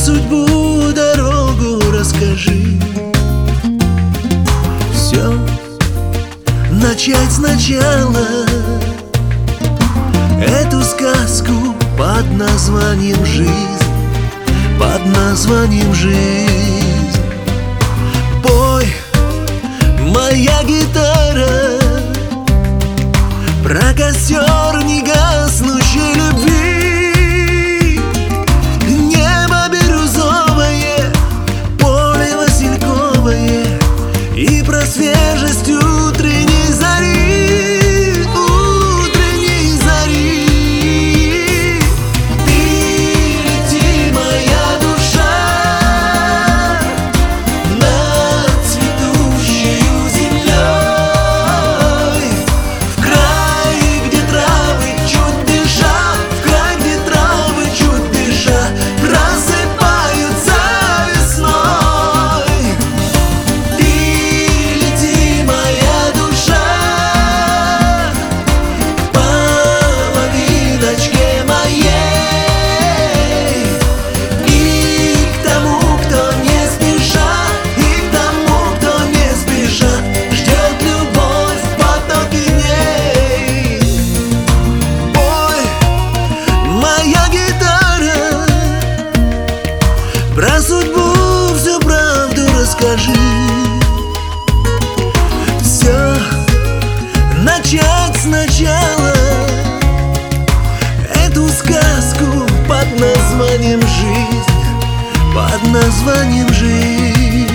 судьбу, дорогу расскажи. Все начать сначала, эту сказку под названием жизнь, под названием жизнь. Пой, моя гитара, про костер негаснущей любви. Небо бирюзовое, поле васильковое, и про свежесть утренней зари, утренней зари. Ты лети, моя душа, над цветущею землей, в край, где травы чуть дыша, в край, где травы чуть дыша просыпаются весной. Ты лети, моя душа, к половиночке моей, и к тому, кто не спеша, и к тому, кто не спеша ждет любовь в потоке дней. Пой, моя гитара, про судьбу всю правду расскажи. Все начать сначала, эту сказку под названием жизнь, под названием жизнь.